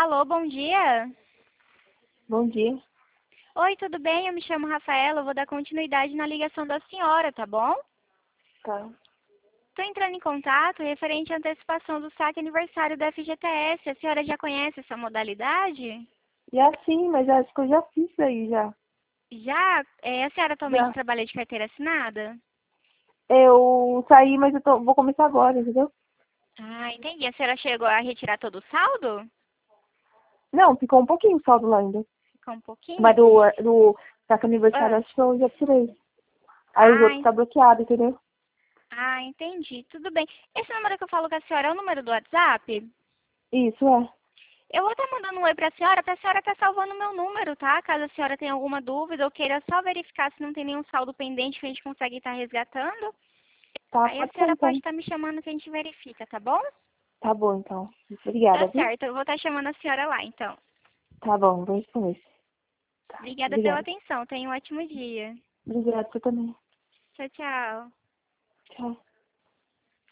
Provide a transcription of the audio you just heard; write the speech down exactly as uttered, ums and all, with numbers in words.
Alô, bom dia. Bom dia. Oi, tudo bem? Eu me chamo Rafaela, eu vou dar continuidade na ligação da senhora, tá bom? Tá. Estou entrando em contato referente à antecipação do saque aniversário da F G T S. A senhora já conhece essa modalidade? Já sim, mas acho que eu já fiz isso aí já. Já? É, a senhora atualmente Já. trabalha de carteira assinada? Eu saí, mas eu tô, vou começar agora, entendeu? Ah, entendi. A senhora chegou a retirar todo o saldo? Não, ficou um pouquinho o saldo lá ainda. Ficou um pouquinho? Mas do, do saque aniversário Ah, acho que eu já tirei. Aí os ah, outros en- tá bloqueado, entendeu? ah, entendi. Tudo bem. Esse número que eu falo com a senhora é o número do WhatsApp? Isso, é. Eu vou estar mandando um oi para a senhora, para a senhora estar salvando o meu número, tá? Caso a senhora tenha alguma dúvida ou queira só verificar se não tem nenhum saldo pendente que a gente consegue estar resgatando. Tá, Aí a pode ser senhora pode então. estar me chamando que a gente verifica, tá bom? Tá bom, então. Tá Obrigada, viu? certo, eu vou estar chamando a senhora lá, então. Tá bom, vou responder. Tá, Obrigada pela obrigada. atenção, tenha um ótimo dia. Obrigada, você também. Tchau, tchau. Tchau.